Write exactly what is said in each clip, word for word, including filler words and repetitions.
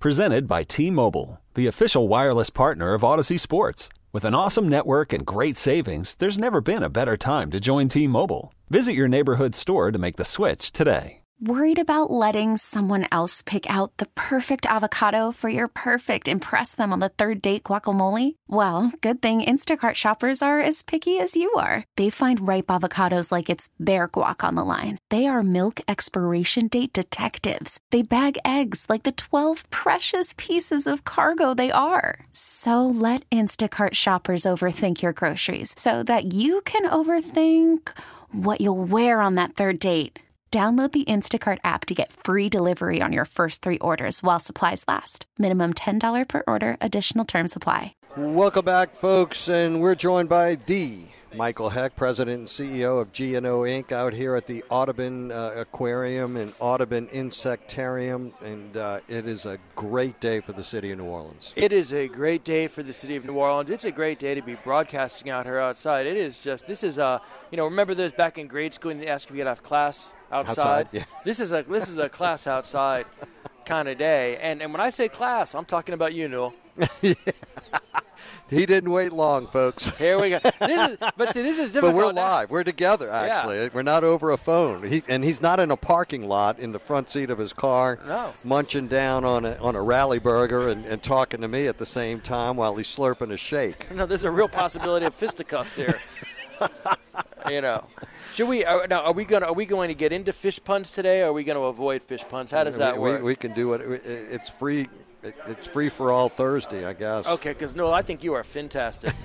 Presented by T-Mobile, the official wireless partner of Odyssey Sports. With an awesome network and great savings, there's never been a better time to join T-Mobile. Visit your neighborhood store to make the switch today. Worried about letting someone else pick out the perfect avocado for your perfect impress them on the third date guacamole? Well, good thing Instacart shoppers are as picky as you are. They find ripe avocados like it's their guac on the line. They are milk expiration date detectives. They bag eggs like the twelve precious pieces of cargo they are. So let Instacart shoppers overthink your groceries so that you can overthink what you'll wear on that third date. Download the Instacart app to get free delivery on your first three orders while supplies last. Minimum ten dollars per order. Additional terms apply. Welcome back, folks, and we're joined by the Michael Heck, President and C E O of G and O Incorporated, out here at the Audubon uh, Aquarium and Audubon Insectarium, and uh, it is a great day for the city of New Orleans. It is a great day for the city of New Orleans. It's a great day to be broadcasting out here outside. It is just, this is a, you know, remember those back in grade school and you ask if you could have class outside? Outside, yeah. This is a this is a class outside kind of day. And and when I say class, I'm talking about you, Newell. Yeah. He didn't wait long, folks. Here we go. This is, but see, this is difficult. But we're live. We're together, actually. Yeah. We're not over a phone. He, and he's not in a parking lot in the front seat of his car, no. munching down on a, on a rally burger and, and talking to me at the same time while he's slurping a shake. No, there's a real possibility of fisticuffs here. You know. Should we are, now? Are we going? Are we going to get into fish puns today? Or are we going to avoid fish puns? How does that we, work? We, we can do it. It's free. It's free for all Thursday, I guess. Okay, because no, I think you are fantastic.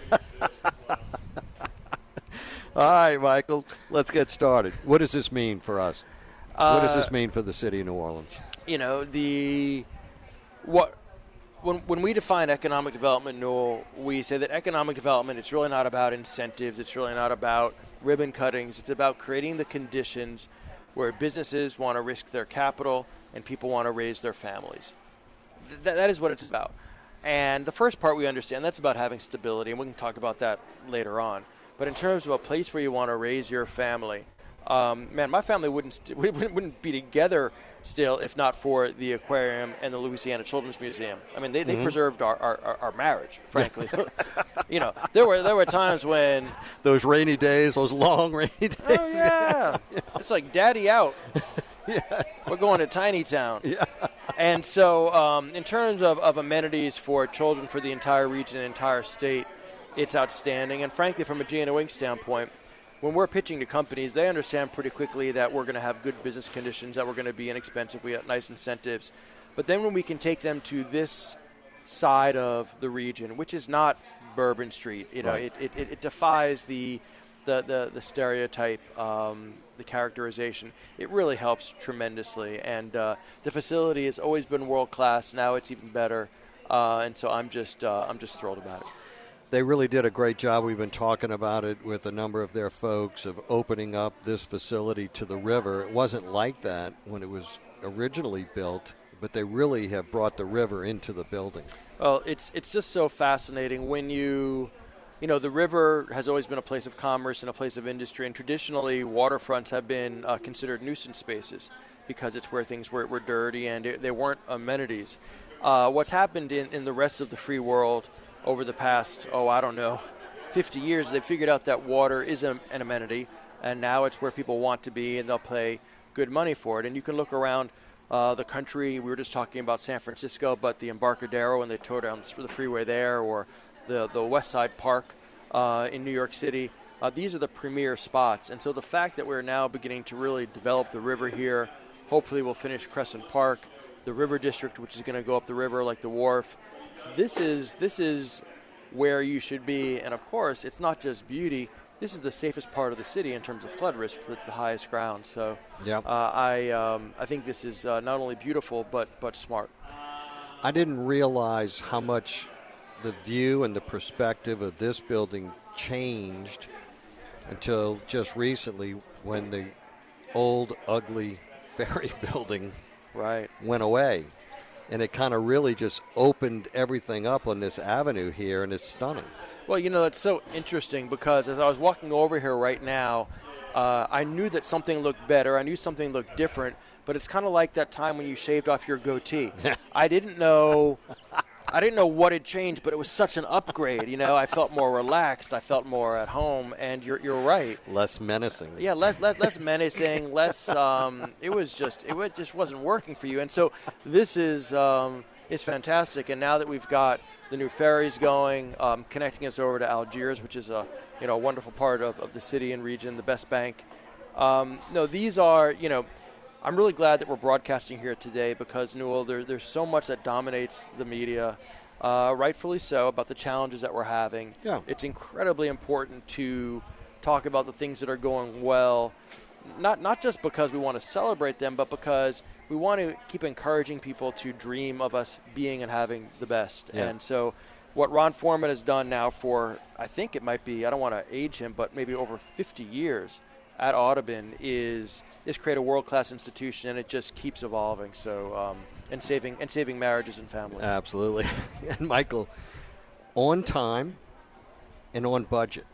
All right, Michael, let's get started. What does this mean for us? Uh, what does this mean for the city of New Orleans? You know, the what when when we define economic development, Newell, we say that economic development, it's really not about incentives. It's really not about ribbon cuttings. It's about creating the conditions where businesses want to risk their capital and people want to raise their families. Th- that is what it's about. And the first part we understand, that's about having stability, and we can talk about that later on. But in terms of a place where you want to raise your family, um, man, my family wouldn't st- wouldn't wouldn't be together still if not for the aquarium and the Louisiana Children's Museum. I mean, they, they mm-hmm. preserved our, our, our marriage, frankly. You know, there were there were times when those rainy days, those long rainy days. Oh yeah, yeah. It's like daddy out. Yeah. We're going to Tiny Town. Yeah. And so um, in terms of, of amenities for children for the entire region and entire state, it's outstanding. And frankly, from a G and O Incorporated standpoint, when we're pitching to companies, they understand pretty quickly that we're going to have good business conditions, that we're going to be inexpensive, we have nice incentives. But then when we can take them to this side of the region, which is not Bourbon Street, you know, right. it, it, it defies the the, the, the stereotype, um, the characterization. It really helps tremendously. And uh, the facility has always been world class. Now it's even better. Uh, and so I'm just uh, I'm just thrilled about it. They really did a great job. We've been talking about it with a number of their folks of opening up this facility to the river. It wasn't like that when it was originally built, but they really have brought the river into the building. Well, it's it's just so fascinating when you, you know, the river has always been a place of commerce and a place of industry, and traditionally waterfronts have been uh, considered nuisance spaces because it's where things were, were dirty and it, they weren't amenities. Uh, what's happened in, in the rest of the free world over the past, oh, I don't know, fifty years, they figured out that water is a, an amenity, and now it's where people want to be, and they'll pay good money for it. And you can look around uh, the country. We were just talking about San Francisco, but the Embarcadero, when they tore down the freeway there, or the, the West Side Park uh, in New York City, uh, these are the premier spots. And so the fact that we're now beginning to really develop the river here, hopefully we'll finish Crescent Park, the River District, which is going to go up the river like the wharf. This is this is where you should be, and of course, it's not just beauty. This is the safest part of the city in terms of flood risk. It's the highest ground. So, yep. uh, I um, I think this is uh, not only beautiful but but smart. I didn't realize how much the view and the perspective of this building changed until just recently, when the old ugly ferry building right went away. And it kind of really just opened everything up on this avenue here, and it's stunning. Well, you know, it's so interesting because as I was walking over here right now, uh, I knew that something looked better. I knew something looked different, but it's kind of like that time when you shaved off your goatee. I didn't know I didn't know what had changed, but it was such an upgrade. You know, I felt more relaxed. I felt more at home, and you're you're right. Less menacing. Yeah, less less, less menacing. Less. Um, it was just it was, just wasn't working for you. And so this is um, is fantastic. And now that we've got the new ferries going, um, connecting us over to Algiers, which is a you know a wonderful part of, of the city and region, the best bank. Um, no, these are you know. I'm really glad that we're broadcasting here today because, Newell, there, there's so much that dominates the media, uh, rightfully so, about the challenges that we're having. Yeah. It's incredibly important to talk about the things that are going well, not not just because we want to celebrate them, but because we want to keep encouraging people to dream of us being and having the best. Yeah. And so what Ron Foreman has done now for, I think it might be, I don't want to age him, but maybe over fifty years at Audubon is – is create a world-class institution, and it just keeps evolving. So, um, and saving and saving marriages and families. Absolutely. And Michael, on time and on budget.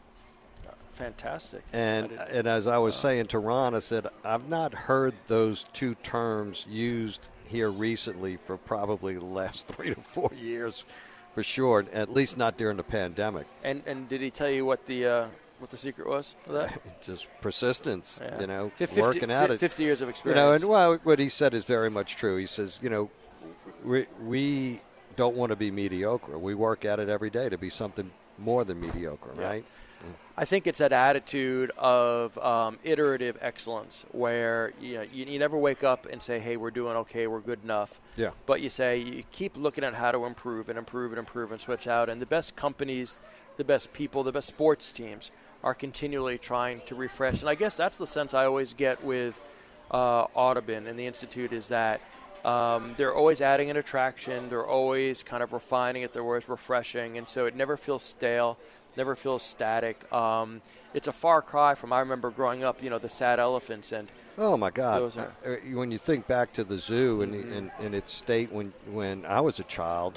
Fantastic. And and as I was uh, saying to Ron, I said I've not heard those two terms used here recently for probably the last three to four years, for sure. At least not during the pandemic. And and did he tell you what the uh, what the secret was for that? Just persistence, yeah. you know, fifty, working at it. fifty years of experience. You know, and well, what he said is very much true. He says, you know, we, we don't want to be mediocre. We work at it every day to be something more than mediocre, yeah. right? I think it's that attitude of um, iterative excellence where you know you, you never wake up and say, hey, we're doing okay, we're good enough. Yeah. But you say you keep looking at how to improve and improve and improve and switch out. And the best companies, the best people, the best sports teams are continually trying to refresh. And I guess that's the sense I always get with uh, Audubon and the Institute is that um, they're always adding an attraction. They're always kind of refining it. They're always refreshing. And so it never feels stale, never feels static. Um, it's a far cry from, I remember growing up, you know, the sad elephants. And oh, my God. Those are, uh, when you think back to the zoo and mm-hmm. in, in its state when, when I was a child,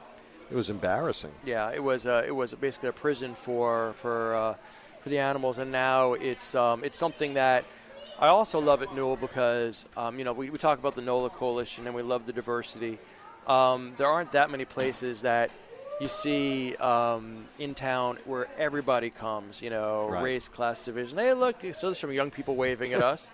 it was embarrassing. Yeah, it was, uh, it was basically a prison for, for uh, – for the animals, and now it's um, it's something that I also love at Newell because um, you know we, we talk about the NOLA Coalition and we love the diversity. Um, there aren't that many places that you see um, in town where everybody comes, you know, right. race, class, division. Hey, look, so there's some young people waving at us.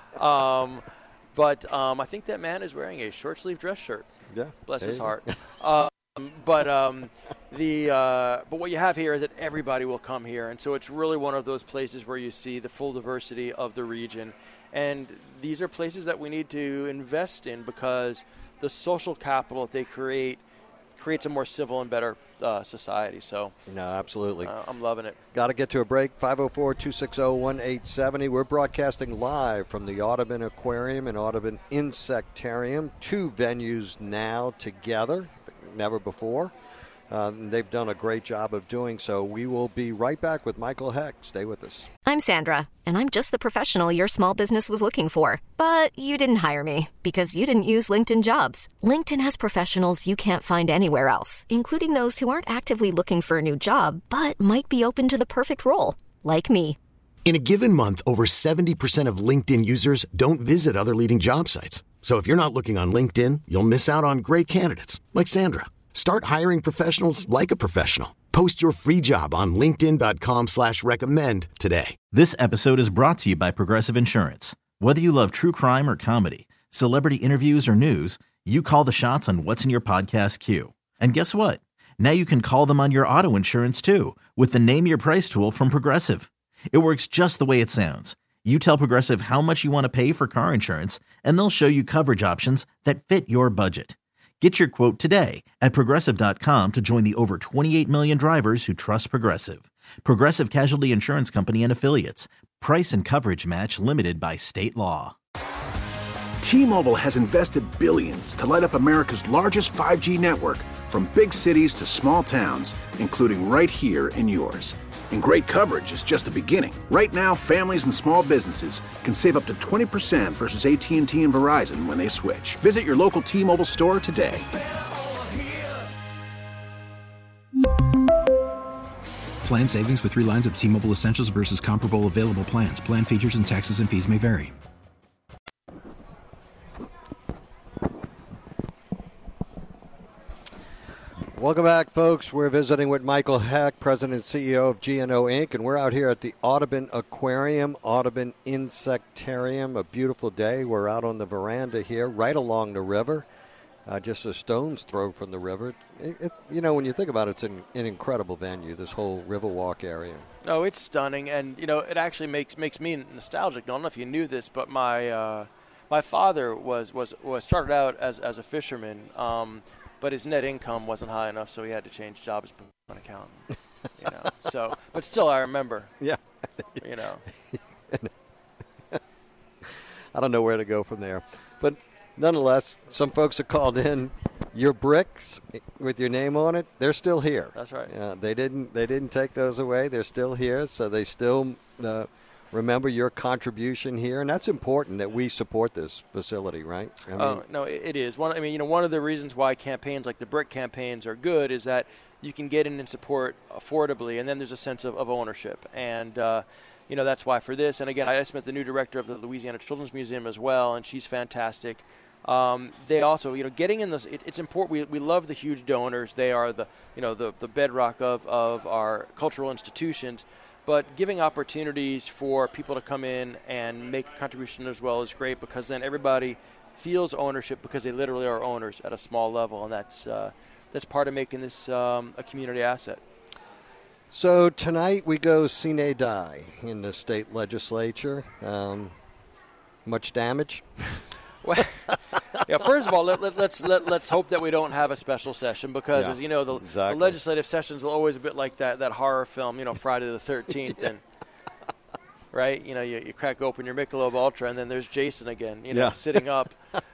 um, but um, I think that man is wearing a short sleeve dress shirt. Yeah, bless his heart. uh, But um, the uh, but what you have here is that everybody will come here, and so it's really one of those places where you see the full diversity of the region, and these are places that we need to invest in because the social capital that they create creates a more civil and better uh, society. So no, absolutely, uh, I'm loving it. Got to get to a break. five oh four, two six oh, one eight seven oh. We're broadcasting live from the Audubon Aquarium and Audubon Insectarium, two venues now together. Never before. Uh, they've done a great job of doing so. We will be right back with Michael Heck. Stay with us. I'm Sandra, and I'm just the professional your small business was looking for. But you didn't hire me because you didn't use LinkedIn Jobs. LinkedIn has professionals you can't find anywhere else, including those who aren't actively looking for a new job, but might be open to the perfect role, like me. In a given month, over seventy percent of LinkedIn users don't visit other leading job sites. So if you're not looking on LinkedIn, you'll miss out on great candidates like Sandra. Start hiring professionals like a professional. Post your free job on linkedin dot com slash recommend today. This episode is brought to you by Progressive Insurance. Whether you love true crime or comedy, celebrity interviews or news, you call the shots on what's in your podcast queue. And guess what? Now you can call them on your auto insurance too with the Name Your Price tool from Progressive. It works just the way it sounds. You tell Progressive how much you want to pay for car insurance, and they'll show you coverage options that fit your budget. Get your quote today at Progressive dot com to join the over twenty-eight million drivers who trust Progressive. Progressive Casualty Insurance Company and Affiliates. Price and coverage match limited by state law. T-Mobile has invested billions to light up America's largest five G network, from big cities to small towns, including right here in yours. And great coverage is just the beginning. Right now, families and small businesses can save up to twenty percent versus A T and T and Verizon when they switch. Visit your local T-Mobile store today. Plan savings with three lines of T-Mobile Essentials versus comparable available plans. Plan features and taxes and fees may vary. Welcome back, folks. We're visiting with Michael Heck, President and C E O of G N O Incorporated, and we're out here at the Audubon Aquarium, Audubon Insectarium. A beautiful day. We're out on the veranda here, right along the river, uh, just a stone's throw from the river. It, it, you know, when you think about it, it's an, an incredible venue, this whole Riverwalk area. Oh, it's stunning, and, you know, it actually makes makes me nostalgic. I don't know if you knew this, but my uh, my father was, was, was started out as, as a fisherman, um, but his net income wasn't high enough, so he had to change jobs as an accountant. You know, so, but still, I remember. Yeah. You know. I don't know where to go from there, but nonetheless, some folks have called in. Your bricks with your name on it, they're still here. That's right. Uh, they didn't. They didn't take those away. They're still here, so they still uh, remember your contribution here, and that's important that we support this facility, right? I mean, oh no, it, it is. One, I mean, you know, one of the reasons why campaigns like the brick campaigns are good is that you can get in and support affordably, and then there's a sense of, of ownership, and uh, you know that's why for this. And again, I just met the new director of the Louisiana Children's Museum as well, and she's fantastic. Um, they also, you know, getting in this, it, it's important. We, we love the huge donors. They are the, you know, the, the bedrock of, of our cultural institutions. But giving opportunities for people to come in and make a contribution as well is great, because then everybody feels ownership because they literally are owners at a small level, and that's uh, that's part of making this um, a community asset. So tonight we go sine die in the state legislature. Um, much damage? Well, yeah. First of all, let, let, let's let, let's hope that we don't have a special session, because, yeah, as you know, the, exactly. the legislative sessions are always a bit like that that horror film, you know, Friday the thirteenth, yeah. and right, you know, you, you crack open your Michelob Ultra, and then there's Jason again, you know, yeah. sitting up.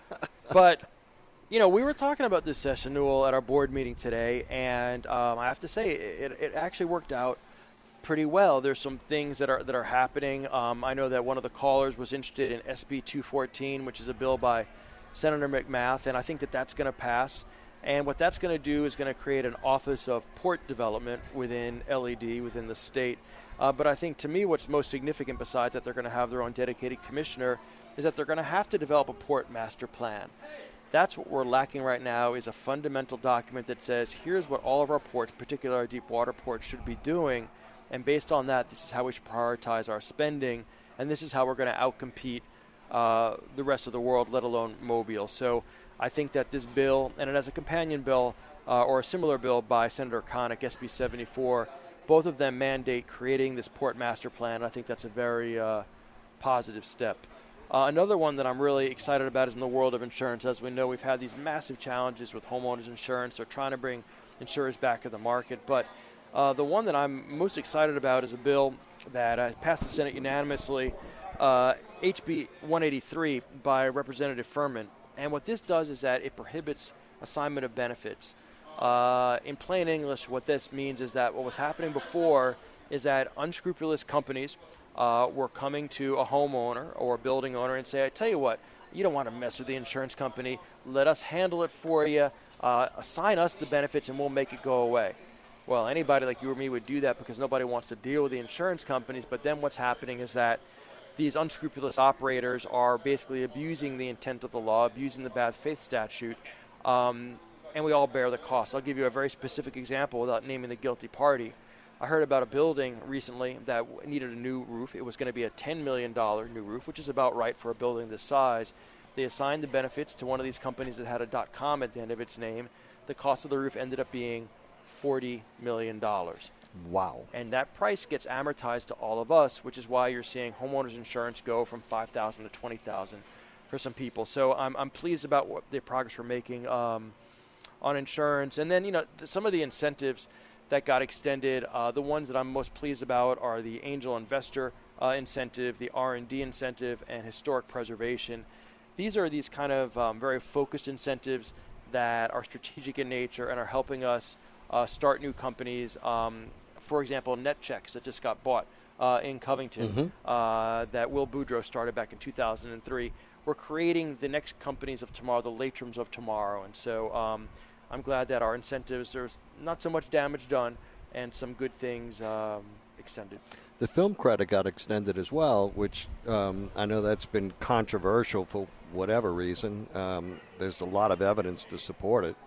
But you know, we were talking about this session, Newell, at our board meeting today, and um, I have to say, it, it actually worked out pretty well. There's some things that are that are happening. Um, I know that one of the callers was interested in S B two fourteen, which is a bill by Senator McMath, and I think that that's going to pass. And what that's going to do is going to create an Office of Port Development within L E D, within the state. Uh, but I think, to me, what's most significant, besides that they're going to have their own dedicated commissioner, is that they're going to have to develop a port master plan. That's what we're lacking right now, is a fundamental document that says, here's what all of our ports, particularly our deep water ports, should be doing. And based on that, this is how we should prioritize our spending, and this is how we're going to outcompete uh, the rest of the world, let alone Mobile. So I think that this bill, and it has a companion bill uh, or a similar bill by Senator Connick, S B seventy-four, both of them mandate creating this port master plan. I think that's a very uh, positive step. Uh, another one that I'm really excited about is in the world of insurance. As we know, we've had these massive challenges with homeowners insurance. They're trying to bring insurers back to the market, but Uh, the one that I'm most excited about is a bill that uh, passed the Senate unanimously, uh, H B one eighty-three by Representative Furman. And what this does is that it prohibits assignment of benefits. Uh, in plain English, what this means is that what was happening before is that unscrupulous companies uh, were coming to a homeowner or a building owner and say, I tell you what, you don't want to mess with the insurance company. Let us handle it for you. Uh, assign us the benefits and we'll make it go away. Well, anybody like you or me would do that because nobody wants to deal with the insurance companies. But then what's happening is that these unscrupulous operators are basically abusing the intent of the law, abusing the bad faith statute, um, and we all bear the cost. I'll give you a very specific example without naming the guilty party. I heard about a building recently that needed a new roof. It was going to be a ten million dollars new roof, which is about right for a building this size. They assigned the benefits to one of these companies that had a .com at the end of its name. The cost of the roof ended up being forty million dollars. Wow. And that price gets amortized to all of us, which is why you're seeing homeowners insurance go from five thousand dollars to twenty thousand dollars for some people. So I'm, I'm pleased about what the progress we're making um, on insurance. And then, you know, th- some of the incentives that got extended, uh, the ones that I'm most pleased about are the angel investor uh, incentive, the R and D incentive, and historic preservation. These are these kind of um, very focused incentives that are strategic in nature and are helping us Uh, start new companies. Um, for example, NetChecks that just got bought uh, in Covington, mm-hmm. uh, that Will Boudreau started back in two thousand three. We're creating the next companies of tomorrow, the Latrums of tomorrow. And so um, I'm glad that our incentives, there's not so much damage done and some good things um, extended. The film credit got extended as well, which um, I know that's been controversial for whatever reason. Um, there's a lot of evidence to support it.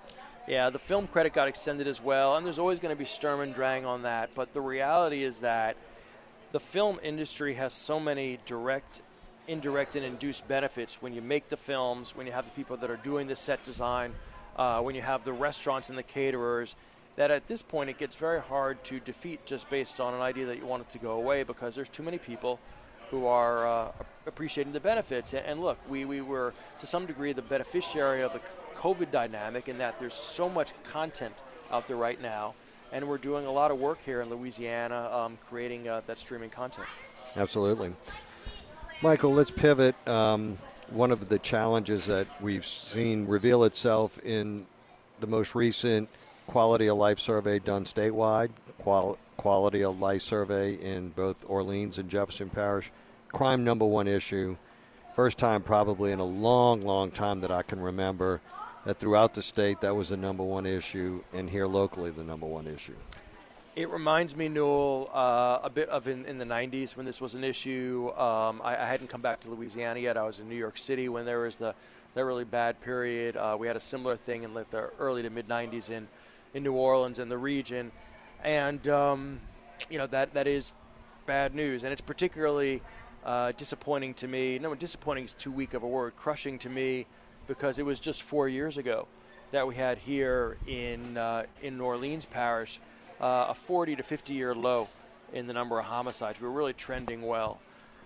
Yeah, the film credit got extended as well, and there's always going to be Sturm and Drang on that. But the reality is that the film industry has so many direct, indirect, and induced benefits when you make the films, when you have the people that are doing the set design, uh, when you have the restaurants and the caterers, that at this point it gets very hard to defeat just based on an idea that you want it to go away, because there's too many people who are uh, appreciating the benefits. And look, we, we were to some degree the beneficiary of the COVID dynamic in that there's so much content out there right now, and we're doing a lot of work here in Louisiana um, creating uh, that streaming content. Absolutely. Michael, let's pivot. Um, one of the challenges that we've seen reveal itself in the most recent Quality of Life survey done statewide, qual- Quality of Life survey in both Orleans and Jefferson Parish, crime number one issue. First time probably in a long, long time that I can remember that throughout the state that was the number one issue, and here locally the number one issue. It reminds me, Newell, uh, a bit of in, in the nineties when this was an issue. Um, I, I hadn't come back to Louisiana yet. I was in New York City when there was the that really bad period. Uh, we had a similar thing in like the early to mid nineties in, in New Orleans and the region. And, um, you know, that, that is bad news. And it's particularly uh, disappointing to me. No, disappointing is too weak of a word. Crushing to me, because it was just four years ago that we had here in uh, in New Orleans Parish uh, a forty to fifty year low in the number of homicides. We were really trending well.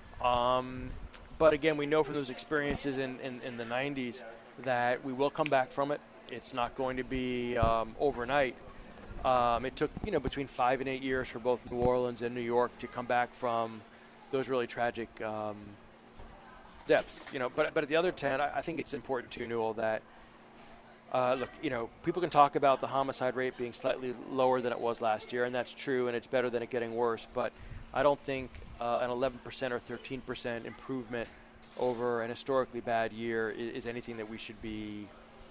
Um, but again, we know from those experiences in, in, in the nineties that we will come back from it. It's not going to be um, overnight. Um, it took, you know, between five and eight years for both New Orleans and New York to come back from those really tragic um, depths. You know, but but at the other ten, I, I think it's important too, Newell, that uh, look, you know, people can talk about the homicide rate being slightly lower than it was last year, and that's true, and it's better than it getting worse. But I don't think uh, an eleven percent or thirteen percent improvement over an historically bad year is, is anything that we should be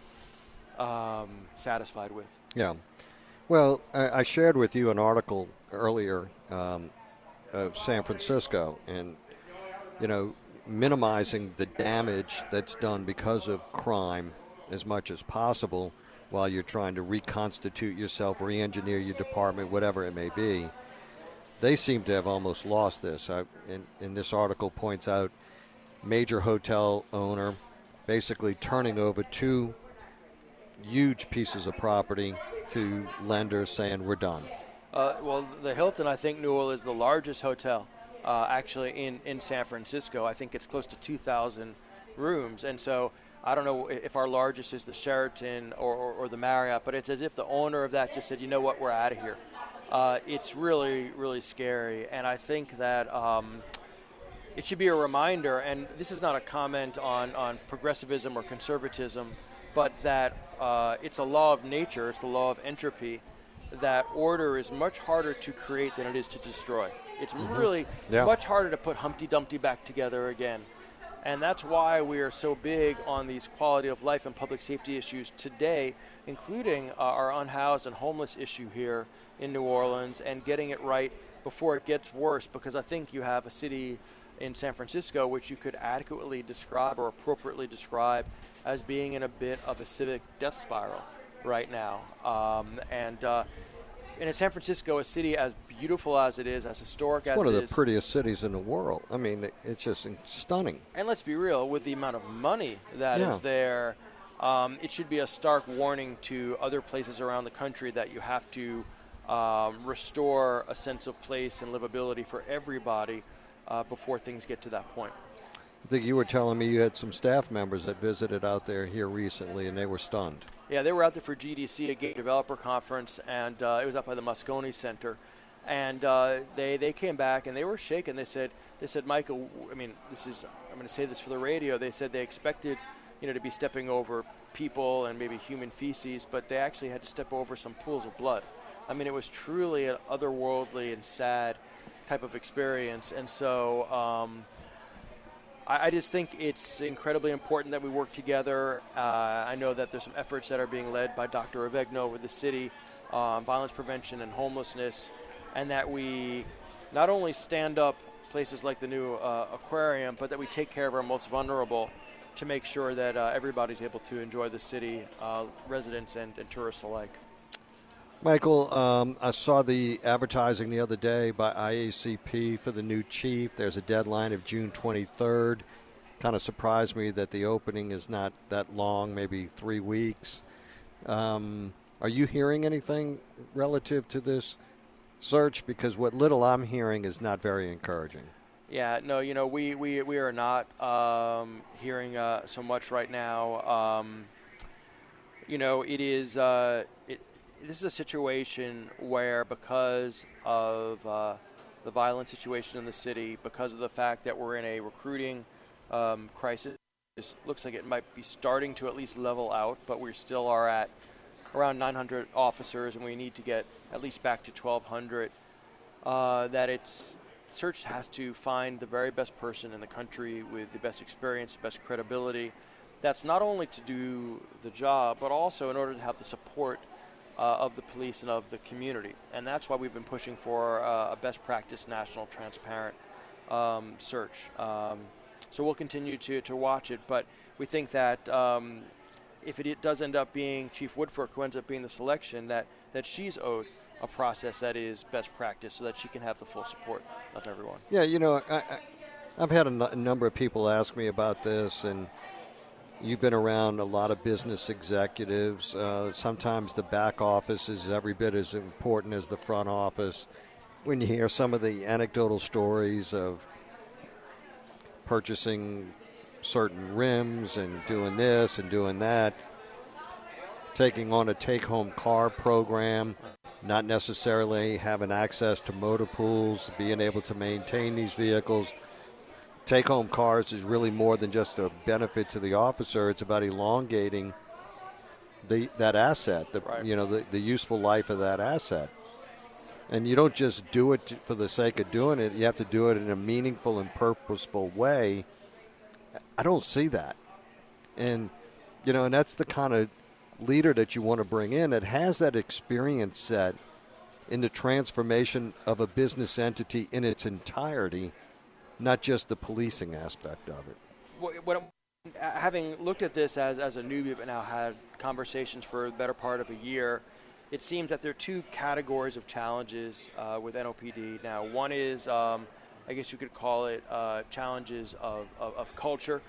um, satisfied with. Yeah. Well, I, I shared with you an article earlier um, of San Francisco, and, you know, minimizing the damage that's done because of crime as much as possible while you're trying to reconstitute yourself, re-engineer your department, whatever it may be. They seem to have almost lost this. I, in, in this article points out major hotel owner basically turning over two huge pieces of property to lenders saying we're done. Uh, well, the Hilton, I think, Newell, is the largest hotel uh, actually in, in San Francisco. I think it's close to two thousand rooms. And so I don't know if our largest is the Sheraton or, or, or the Marriott, but it's as if the owner of that just said, you know what, we're out of here. Uh, it's really, really scary. And I think that um, it should be a reminder, and this is not a comment on, on progressivism or conservatism, but that uh, it's a law of nature, it's the law of entropy, that order is much harder to create than it is to destroy. It's mm-hmm. really yeah. much harder to put Humpty Dumpty back together again. And that's why we are so big on these quality of life and public safety issues today, including uh, our unhoused and homeless issue here in New Orleans, and getting it right before it gets worse, because I think you have a city in San Francisco which you could adequately describe or appropriately describe as being in a bit of a civic death spiral right now. Um, and uh, in San Francisco, a city as beautiful as it is, as historic as it is. One of the prettiest cities in the world. I mean, it's just stunning. And let's be real, with the amount of money that yeah. is there, um, it should be a stark warning to other places around the country that you have to um, restore a sense of place and livability for everybody uh, before things get to that point. I think you were telling me you had some staff members that visited out there here recently, and they were stunned. Yeah, they were out there for G D C, a Game Developer Conference, and uh, it was up by the Moscone Center. And uh, they they came back and they were shaken. They said, they said, Michael, I mean, this is, I'm going to say this for the radio. They said they expected, you know, to be stepping over people and maybe human feces, but they actually had to step over some pools of blood. I mean, it was truly an otherworldly and sad type of experience. And so um, I, I just think it's incredibly important that we work together. Uh, I know that there's some efforts that are being led by Doctor Avegno with the city, uh, violence prevention and homelessness, and that we not only stand up places like the new uh, aquarium, but that we take care of our most vulnerable to make sure that uh, everybody's able to enjoy the city, uh, residents and, and tourists alike. Michael, um, I saw the advertising the other day by I A C P for the new chief. There's a deadline of June twenty-third. Kind of surprised me that the opening is not that long, maybe three weeks. Um, are you hearing anything relative to this search? Because what little I'm hearing is not very encouraging. Yeah, no, you know, we, we, we are not um, hearing uh, so much right now. Um, you know, it is uh, it, this is a situation where because of uh, the violent situation in the city, because of the fact that we're in a recruiting um, crisis, it looks like it might be starting to at least level out, but we still are at around nine hundred officers, and we need to get at least back to twelve hundred, uh, that it's search has to find the very best person in the country with the best experience, best credibility. That's not only to do the job, but also in order to have the support uh, of the police and of the community. And that's why we've been pushing for uh, a best practice, national, transparent um, search. Um, so we'll continue to, to watch it, but we think that um, if it does end up being Chief Woodfork who ends up being the selection, that, that she's owed a process that is best practice so that she can have the full support of everyone. Yeah, you know, I, I, I've had a, n- a number of people ask me about this, and you've been around a lot of business executives. Uh, sometimes the back office is every bit as important as the front office. When you hear some of the anecdotal stories of purchasing certain rims and doing this and doing that, taking on a take-home car program, not necessarily having access to motor pools, being able to maintain these vehicles. Take-home cars is really more than just a benefit to the officer. It's about elongating the that asset, the, right. you know, the, the useful life of that asset. And you don't just do it for the sake of doing it. You have to do it in a meaningful and purposeful way. I don't see that. And, you know, and that's the kind of leader that you want to bring in that has that experience set in the transformation of a business entity in its entirety, not just the policing aspect of it. What, what, having looked at this as, as a newbie but now had conversations for the better part of a year, it seems that there are two categories of challenges uh, with N O P D now. One is, um, I guess you could call it uh, challenges of, of, of culture,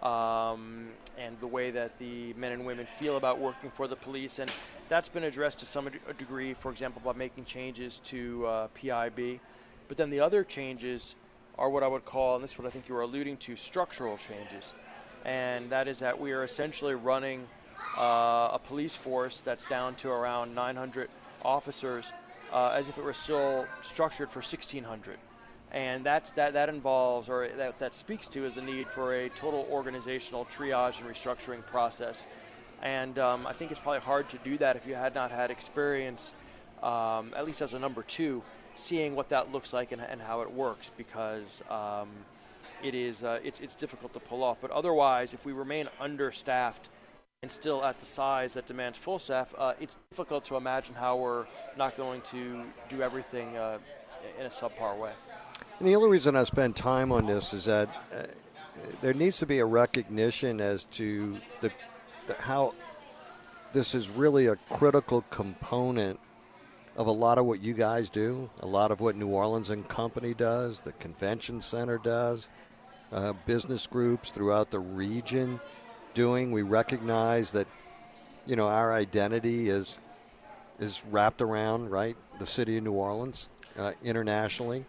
Um, and the way that the men and women feel about working for the police. And that's been addressed to some a degree, for example, by making changes to uh, P I B. But then the other changes are what I would call, and this is what I think you were alluding to, structural changes. And that is that we are essentially running uh, a police force that's down to around nine hundred officers uh, as if it were still structured for sixteen hundred. And that's, that, that involves, or that, that speaks to, is the need for a total organizational triage and restructuring process. And um, I think it's probably hard to do that if you had not had experience, um, at least as a number two, seeing what that looks like and, and how it works, because um, it is uh, it's, it's difficult to pull off. But otherwise, if we remain understaffed and still at the size that demands full staff, uh, it's difficult to imagine how we're not going to do everything uh, in a subpar way. And the only reason I spend time on this is that uh, there needs to be a recognition as to the, the how this is really a critical component of a lot of what you guys do, a lot of what New Orleans and Company does, the convention center does, uh, business groups throughout the region doing. We recognize that, you know, our identity is is wrapped around, right, the city of New Orleans uh, internationally.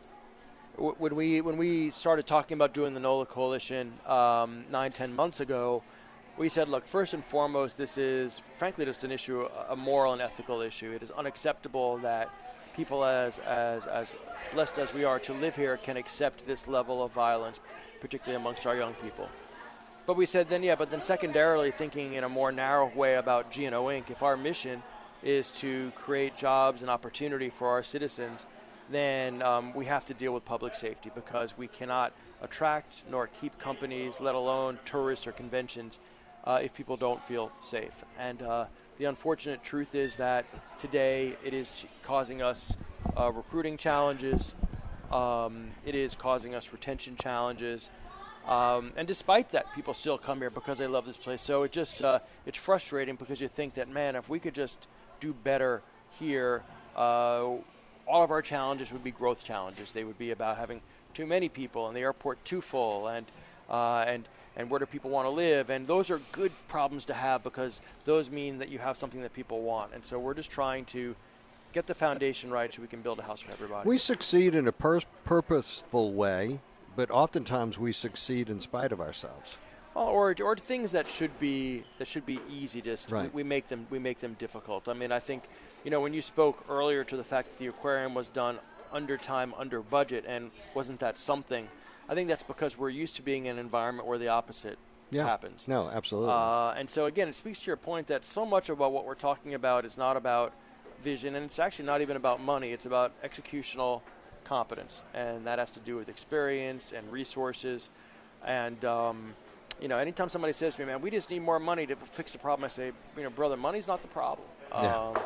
When we when we started talking about doing the NOLA Coalition um, nine, ten months ago, we said, look, first and foremost, this is, frankly, just an issue, a moral and ethical issue. It is unacceptable that people as, as, as blessed as we are to live here can accept this level of violence, particularly amongst our young people. But we said then, yeah, but then secondarily, thinking in a more narrow way about G and O Incorporated, if our mission is to create jobs and opportunity for our citizens, then um, we have to deal with public safety, because we cannot attract nor keep companies, let alone tourists or conventions, uh, if people don't feel safe. And uh, the unfortunate truth is that today it is ch- causing us uh, recruiting challenges, um, it is causing us retention challenges, Um, and despite that, people still come here because they love this place. So it just uh, it's frustrating because you think that, man, if we could just do better here, uh, all of our challenges would be growth challenges. They would be about having too many people and the airport too full, and uh, and and where do people want to live? And those are good problems to have because those mean that you have something that people want. And so we're just trying to get the foundation right so we can build a house for everybody. We succeed in a pur- purposeful way, but oftentimes we succeed in spite of ourselves. Well, or or things that should be that should be easy. Just right. we, we make them we make them difficult. I mean, I think, you know, when you spoke earlier to the fact that the aquarium was done under time, under budget, and wasn't that something? I think that's because we're used to being in an environment where the opposite yeah. happens. No, absolutely. Uh, and so again, it speaks to your point that so much about what we're talking about is not about vision, and it's actually not even about money. It's about executional competence, and that has to do with experience and resources. And um, you know, anytime somebody says to me, "Man, we just need more money to fix the problem," I say, "You know, brother, money's not the problem. Yeah. Um,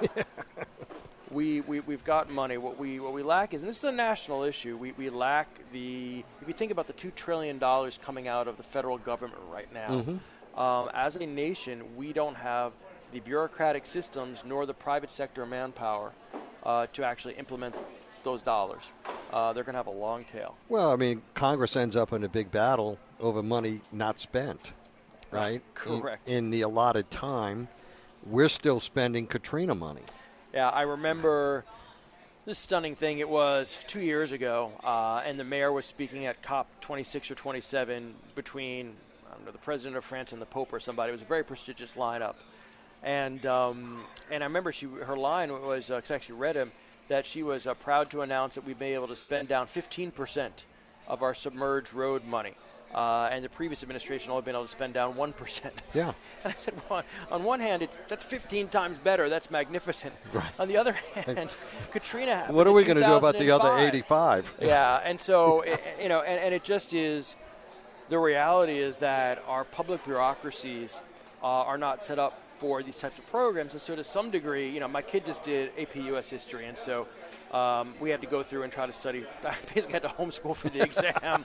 we we we've got money. What we what we lack is, and this is a national issue. We we lack the. If you think about the two trillion dollars coming out of the federal government right now, mm-hmm. um, as a nation, we don't have the bureaucratic systems nor the private sector manpower uh, to actually implement those dollars. Uh, they're going to have a long tail. Well, I mean, Congress ends up in a big battle over money not spent, right? Correct. In, in the allotted time, we're still spending Katrina money. Yeah, I remember this stunning thing. It was two years ago, uh, and the mayor was speaking at COP twenty-six or twenty-seven between I don't know, the president of France and the Pope or somebody. It was a very prestigious lineup. And um, and I remember she her line was, uh, 'cause I actually read him, that she was uh, proud to announce that we've been able to spend down fifteen percent of our submerged road money. Uh, and the previous administration only been able to spend down one percent. Yeah. And I said, well, on one hand, it's that's fifteen times better. That's magnificent. Right. On the other hand, Katrina happened. What are we going to do about the other eighty-five? Yeah, and so, it, you know, and, and it just is, the reality is that our public bureaucracies uh, are not set up for these types of programs. And so to some degree, you know, my kid just did A P U S history, and so um, we had to go through and try to study. I basically had to homeschool for the exam.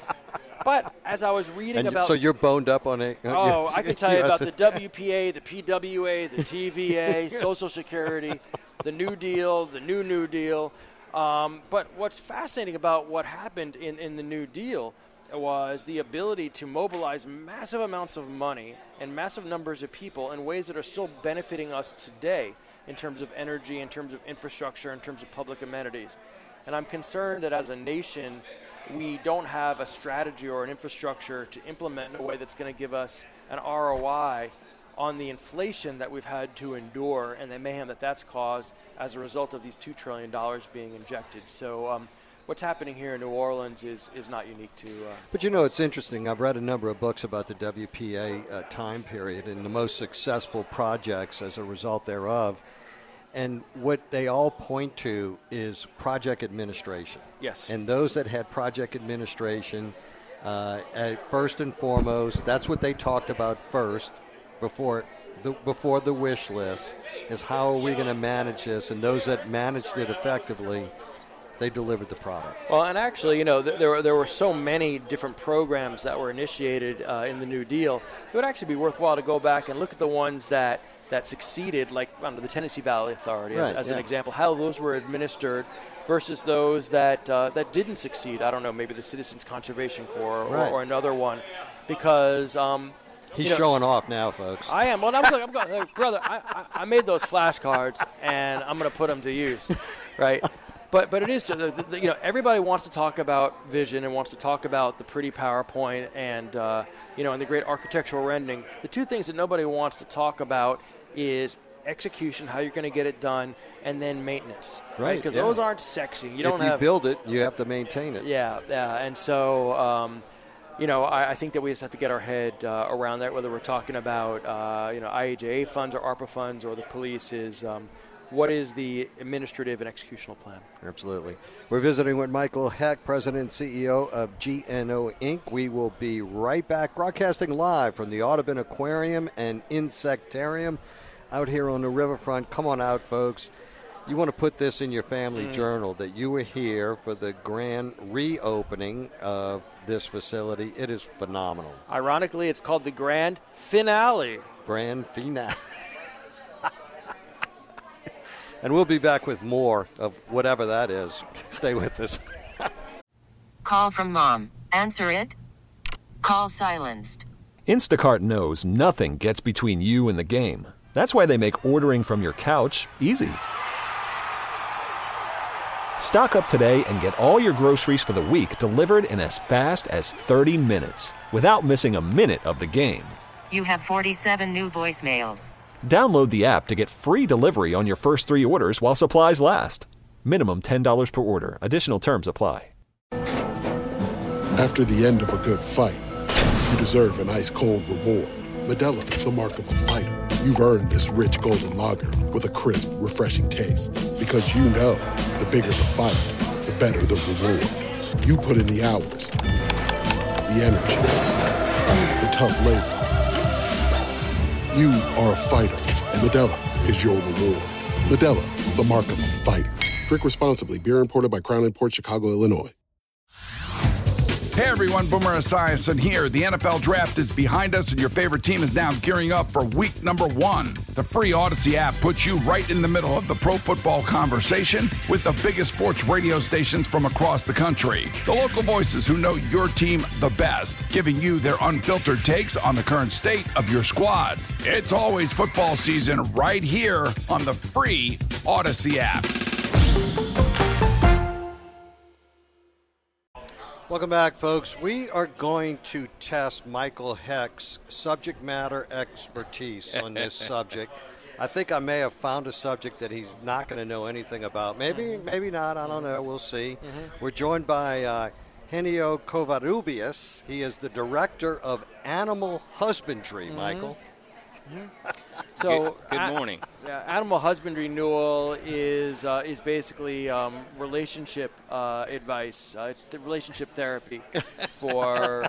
But as I was reading and about... So you're boned up on it? Uh, oh, I can tell you about the W P A, the P W A, the T V A, Social Security, the New Deal, the New New Deal. Um, but what's fascinating about what happened in, in the New Deal was the ability to mobilize massive amounts of money and massive numbers of people in ways that are still benefiting us today in terms of energy, in terms of infrastructure, in terms of public amenities. And I'm concerned that as a nation, we don't have a strategy or an infrastructure to implement in a way that's going to give us an R O I on the inflation that we've had to endure and the mayhem that that's caused as a result of these two trillion dollars being injected. So um, what's happening here in New Orleans is, is not unique to... Uh, but you know, it's interesting. I've read a number of books about the W P A uh, time period and the most successful projects as a result thereof. And what they all point to is project administration. Yes. And those that had project administration, uh, at first and foremost, that's what they talked about first before the, before the wish list, is how are we going to manage this? And those that managed it effectively, they delivered the product. Well, and actually, you know, th- there were there were so many different programs that were initiated uh, in the New Deal. It would actually be worthwhile to go back and look at the ones that that succeeded, like under the Tennessee Valley Authority, as, right, as yeah. an example, how those were administered versus those that uh, that didn't succeed. I don't know, maybe the Citizens Conservation Corps or, right. or another one, because um, he's you know, showing off now, folks. I am. Well, I'm, I'm going, like, brother. I, I, I made those flashcards, and I'm going to put them to use, right? But but it is, the, the, you know, everybody wants to talk about vision and wants to talk about the pretty PowerPoint and, uh, you know, and the great architectural rendering. The two things that nobody wants to talk about is execution, how you're going to get it done, and then maintenance. Right. Because yeah. those aren't sexy. You don't if you have, build it, you have to maintain it. Yeah, yeah. And so, um, you know, I, I think that we just have to get our head uh, around that, whether we're talking about, uh, you know, I I J A funds or ARPA funds or the police is um, what is the administrative and executional plan? Absolutely. We're visiting with Michael Heck, President and C E O of G N O Incorporated. We will be right back, broadcasting live from the Audubon Aquarium and Insectarium out here on the riverfront. Come on out, folks. you want to put this in your family Mm. journal that you were here for the grand reopening of this facility. It is phenomenal. Ironically, it's called the grand finale. Grand finale. And we'll be back with more of whatever that is. Stay with us. Call from mom. Answer it. Call silenced. Instacart knows nothing gets between you and the game. That's why they make ordering from your couch easy. Stock up today and get all your groceries for the week delivered in as fast as thirty minutes without missing a minute of the game. You have forty-seven new voicemails. Download the app to get free delivery on your first three orders while supplies last. Minimum ten dollars per order. Additional terms apply. After the end of a good fight, you deserve an ice-cold reward. Modelo is the mark of a fighter. You've earned this rich golden lager with a crisp, refreshing taste. Because you know, the bigger the fight, the better the reward. You put in the hours, the energy, the tough labor. You are a fighter, and Modelo is your reward. Modelo, the mark of a fighter. Drink responsibly. Beer imported by Crown Imports, Chicago, Illinois. Hey everyone, Boomer Esiason here. The N F L Draft is behind us and your favorite team is now gearing up for week number one. The free Odyssey app puts you right in the middle of the pro football conversation with the biggest sports radio stations from across the country. The local voices who know your team the best, giving you their unfiltered takes on the current state of your squad. It's always football season right here on the free Odyssey app. Welcome back, folks. We are going to test Michael Heck's subject matter expertise on this subject. I think I may have found a subject that he's not going to know anything about. Maybe, maybe not. I don't know. We'll see. Mm-hmm. We're joined by uh, Henio Covarrubias. He is the director of animal husbandry, mm-hmm. Michael. Mm-hmm. So, good, good morning. A- animal husbandry, Newell, is uh, is basically um, relationship uh, advice. Uh, it's the relationship therapy for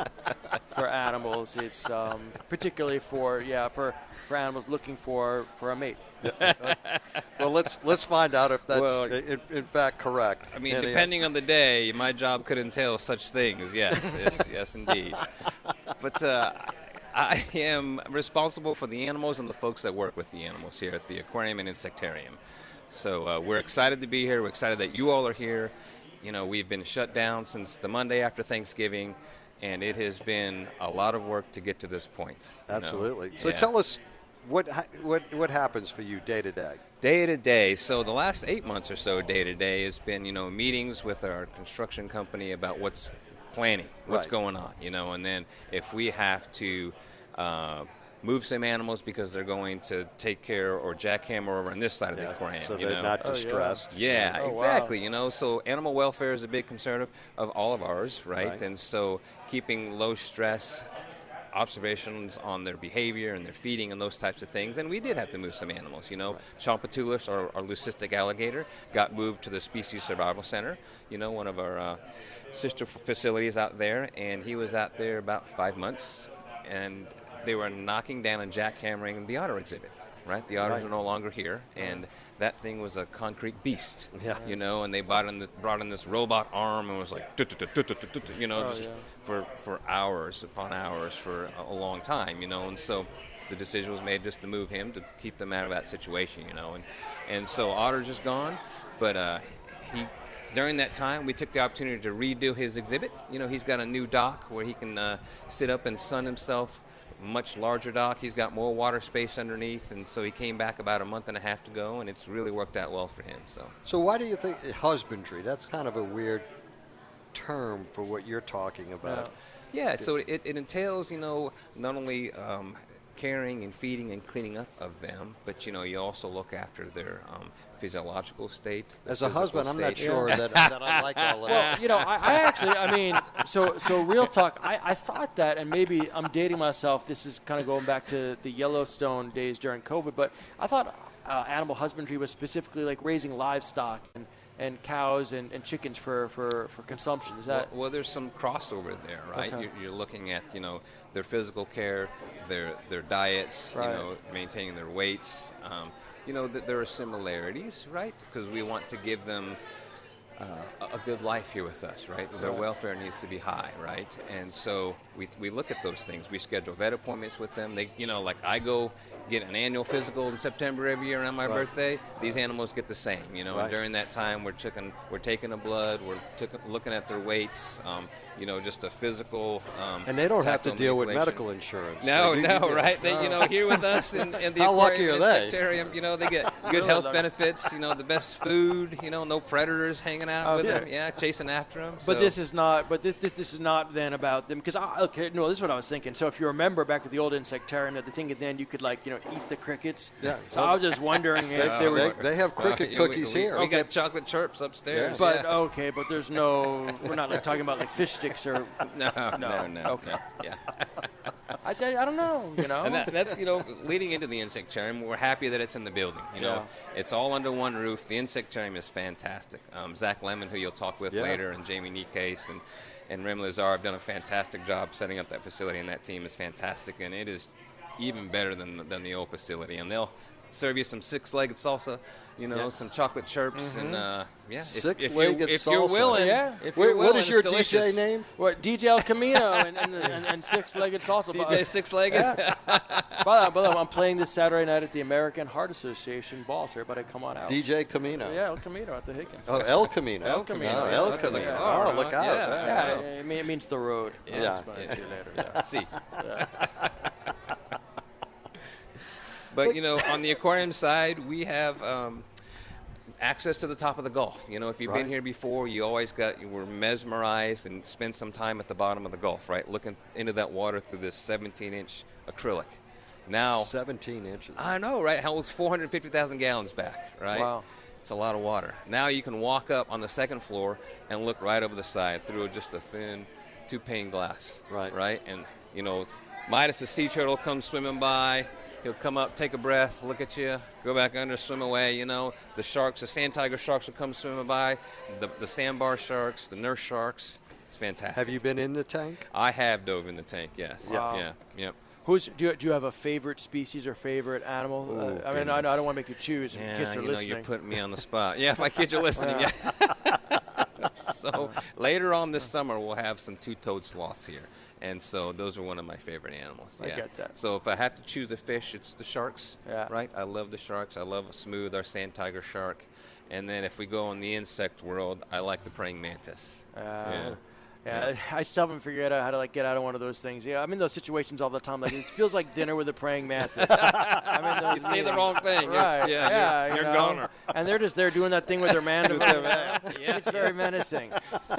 for animals. It's um, particularly for yeah for, for animals looking for, for a mate. Yeah. Uh, well, let's let's find out if that's well, in, in fact correct. I mean, Henio. depending on the day, my job could entail such things. Yes, yes, yes, indeed. But. Uh, I am responsible for the animals and the folks that work with the animals here at the aquarium and insectarium. So uh, we're excited to be here. We're excited that you all are here. You know, we've been shut down since the Monday after Thanksgiving, and it has been a lot of work to get to this point. Absolutely. Know? So yeah. tell us what what what happens for you day to day. Day to day. So the last eight months or so, day to day, has been you know meetings with our construction company about what's planning, what's right. going on, you know, and then if we have to uh, move some animals because they're going to take care or jackhammer over on this side of yeah, the aquarium. So you they're know? not oh, distressed. Yeah, yeah oh, exactly. Wow. You know, so animal welfare is a big concern of, of all of ours, right? right? And so keeping low stress observations on their behavior and their feeding and those types of things. And we did have to move some animals, you know. Right. Champotulus, our, our leucistic alligator, got moved to the Species Survival Center, you know, one of our uh, sister facilities out there. And he was out there about five months. And they were knocking down and jackhammering the otter exhibit, right? The otters right. are no longer here. And that thing was a concrete beast, yeah. you know, and they brought in, the, brought in this robot arm and was like, you know, oh, just yeah. for, for hours upon hours for a, a long time, you know, and so the decision was made just to move him to keep them out of that situation, you know, and, and so Otter's is gone, but uh, he, during that time, we took the opportunity to redo his exhibit. You know, he's got a new dock where he can uh, sit up and sun himself. Much larger dock. He's got more water space underneath, and so he came back about a month and a half to go, and it's really worked out well for him. So, so why do you think husbandry? That's kind of a weird term for what you're talking about. Yeah, so it, it entails, you know, not only um, caring and feeding and cleaning up of them, but you know, you also look after their um, physiological state. As a husband, state. I'm not sure yeah. that, that I like all of that. Well, you know, I, I actually, I mean, so so real talk, I, I thought that, and maybe I'm dating myself, this is kind of going back to the Yellowstone days during COVID, but I thought uh, animal husbandry was specifically like raising livestock and, and cows and, and chickens for, for, for consumption. Is that? Well, well, there's some crossover there, right? Okay. You're, you're looking at, you know, their physical care, their their diets, right. you know, maintaining their weights. Um, you know, that there are similarities, right? Because we want to give them Uh, a good life here with us, right? Their welfare needs to be high, right? And so we, we look at those things. We schedule vet appointments with them. They, you know, like I go get an annual physical in September every year around my right. birthday. These animals get the same, you know. Right. And during that time, we're taking we're taking a blood. We're took, looking at their weights. Um, you know, just a physical. Um, and they don't have to deal with medical insurance. No, so no, right? They, you know, here with us in, in the How aquarium lucky are and Sectarium, you know, they get good health benefits. You know, the best food. You know, no predators hanging out oh, with yeah. them. Yeah. Chasing after them. But so. this is not. But this this this is not then about them because okay no this is what I was thinking. So if you remember back at the old insectarium, that the thing then you could like you know eat the crickets. Yeah. So I was just wondering if they, they were. They, they have cricket uh, cookies we, we, here. We okay. got chocolate chirps upstairs. Yeah. But yeah. okay, but there's no. We're not like talking about like fish sticks or. No, no, no. no okay. No, yeah. I, I don't know. You know. And that, that's you know leading into the insectarium. We're happy that it's in the building. You know, yeah. It's all under one roof. The insectarium is fantastic. Um, Zach Lemon, who you'll talk with yeah. later, and Jamie Nikes and and Rem Lazar have done a fantastic job setting up that facility, and that team is fantastic, and it is even better than than the old facility. And they'll serve you some six-legged salsa, you know, yeah. some chocolate chirps, mm-hmm. and uh, yeah, six-legged if, if, salsa. If you're willing, yeah. If Wait, you're willing, what is your it's D J name? What D J El Camino and, and, and, and six-legged salsa. D J Six-Legged. Yeah. by, the, by the way, I'm playing this Saturday night at the American Heart Association ball, so everybody come on out. D J Camino. Yeah, El Camino at the Higgins. Oh, El Camino. El Camino. Oh, yeah. El Camino. Yeah. Oh, look out. Yeah, yeah. yeah. I mean, it means the road. Yeah. yeah. yeah. See you later. Yeah. See. Yeah. But, you know, on the aquarium side, we have um, access to the top of the Gulf. You know, if you've right. been here before, you always got, you were mesmerized and spent some time at the bottom of the Gulf, right, looking into that water through this seventeen-inch acrylic. Now, seventeen inches. I know, right? Holds four hundred fifty thousand gallons back, right? Wow. It's a lot of water. Now you can walk up on the second floor and look right over the side through just a thin two-pane glass. Right. Right? And, you know, Midas, the sea turtle, comes swimming by. He'll come up, take a breath, look at you, go back under, swim away. You know, the sharks, the sand tiger sharks will come swimming by, the, the sandbar sharks, the nurse sharks. It's fantastic. Have you been in the tank? I have dove in the tank, yes. Wow. Yeah, yep. Who's do you, do you have a favorite species or favorite animal? Ooh, uh, I mean, I, I don't want to make you choose. Yeah, kids are you listening. know, you're putting me on the spot. Yeah, my kids are listening. Yeah. So later on this summer, we'll have some two-toed sloths here. And so those are one of my favorite animals. I yeah. get that. So if I have to choose a fish, it's the sharks, yeah. right? I love the sharks. I love Smooth, our sand tiger shark. And then if we go in the insect world, I like the praying mantis. Uh, yeah. Yeah, I still haven't figured out how to like get out of one of those things. Yeah, I'm in those situations all the time. Like it feels like dinner with a praying mantis. I'm in those you say the wrong thing. Right. You're, yeah, yeah, you're, you you're know? goner. And they're just there doing that thing with their mandible. yeah. It's very menacing.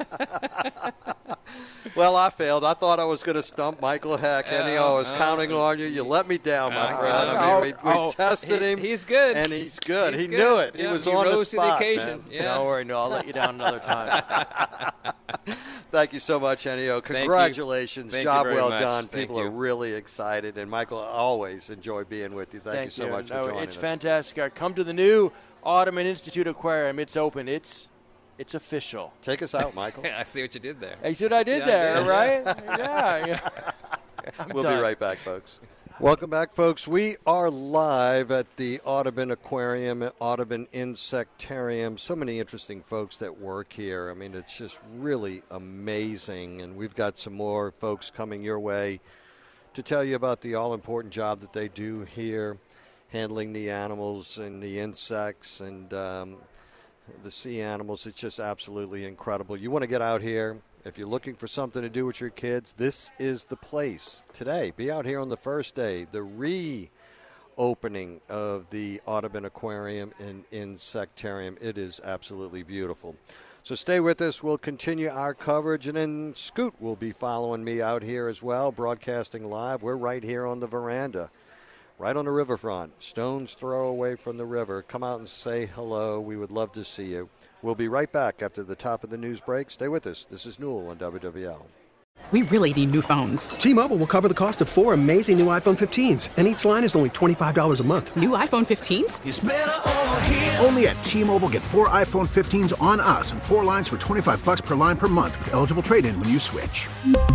Well, I failed. I thought I was going to stump Michael Heck. Uh, Anyhow, I was uh, counting uh, on you. You let me down, my uh, friend. I mean, we, we oh, tested he, him. He's good. And he's good. He's he good. knew it. Yeah, he was he on rose the spot, to the occasion. man. Yeah. Don't worry. No, I'll let you down another time. Thank you so much, Ennio. Congratulations. Thank Job you very well much. done. Thank People you. are really excited. And, Michael, I always enjoy being with you. Thank, Thank you so you. much no, for joining it's us. It's fantastic. Come to the new Audubon Institute Aquarium. It's open. It's it's official. Take us out, Michael. I see what you did there. I see what I did yeah, there, I did. right? yeah. yeah. We'll done. be right back, folks. Welcome back, folks. We are live at the Audubon Aquarium, Audubon Insectarium. So many interesting folks that work here. I mean, it's just really amazing. And we've got some more folks coming your way to tell you about the all-important job that they do here, handling the animals and the insects and um, the sea animals. It's just absolutely incredible. You want to get out here. If you're looking for something to do with your kids, this is the place today. Be out here on the first day, the reopening of the Audubon Aquarium and Insectarium. It is absolutely beautiful. So stay with us. We'll continue our coverage, and then Scoot will be following me out here as well, broadcasting live. We're right here on the veranda, right on the riverfront, stone's throw away from the river. Come out and say hello. We would love to see you. We'll be right back after the top of the news break. Stay with us. This is Newell on W W L. We really need new phones. T-Mobile will cover the cost of four amazing new iPhone fifteens, and each line is only twenty-five dollars a month. New iPhone fifteens? It's better over here. Only at T-Mobile, get four iPhone fifteens on us and four lines for twenty-five dollars per line per month with eligible trade-in when you switch.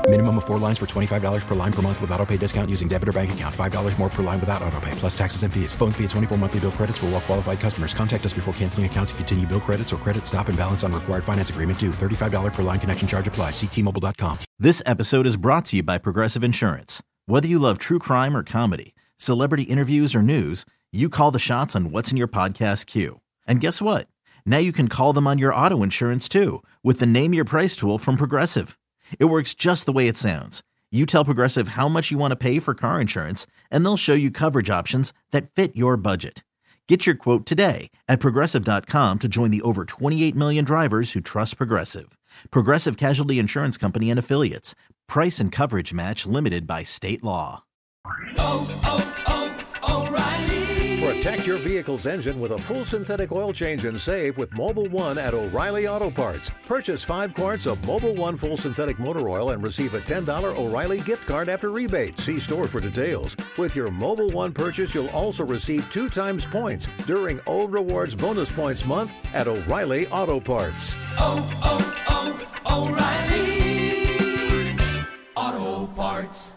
Minimum of four lines for twenty-five dollars per line per month with autopay discount using debit or bank account. five dollars more per line without autopay, plus taxes and fees. Phone fee at twenty-four monthly bill credits for well qualified customers. Contact us before canceling account to continue bill credits or credit stop and balance on required finance agreement due. thirty-five dollars per line connection charge applies. See T Mobile dot com. This episode is brought to you by Progressive Insurance. Whether you love true crime or comedy, celebrity interviews or news, you call the shots on what's in your podcast queue. And guess what? Now you can call them on your auto insurance too with the Name Your Price tool from Progressive. It works just the way it sounds. You tell Progressive how much you want to pay for car insurance, and they'll show you coverage options that fit your budget. Get your quote today at Progressive dot com to join the over twenty-eight million drivers who trust Progressive. Progressive Casualty Insurance Company and Affiliates. Price and coverage match limited by state law. Oh, oh, oh, O'Reilly! Protect your vehicle's engine with a full synthetic oil change and save with Mobil one at O'Reilly Auto Parts. Purchase five quarts of Mobil one full synthetic motor oil and receive a ten dollars O'Reilly gift card after rebate. See store for details. With your Mobil one purchase, you'll also receive two times points during O Rewards Bonus Points Month at O'Reilly Auto Parts. Oh, oh, oh, O'Reilly Auto Parts.